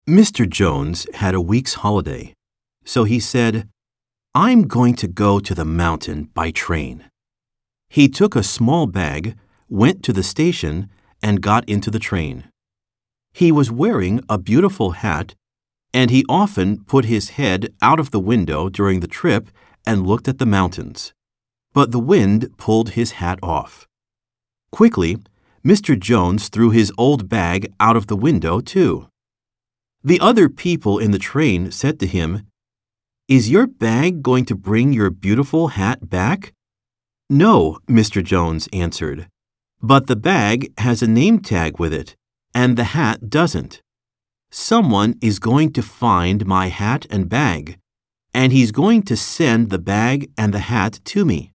Mr. Jones had a week's holiday, so he said, "I'm going to go to the mountain by train." He took a small bag, went to the station, and got into the train. He was wearing a beautiful hat, and he often put his head out of the window during the trip and looked at the mountains. But the wind pulled his hat off. Quickly, Mr. Jones threw his old bag out of the window, too. The other people in the train said to him, "Is your bag going to bring your beautiful hat back?" "No," Mr. Jones answered, "but the bag has a name tag with it, and the hat doesn't. Someone is going to find my hat and bag, and he's going to send the bag and the hat to me."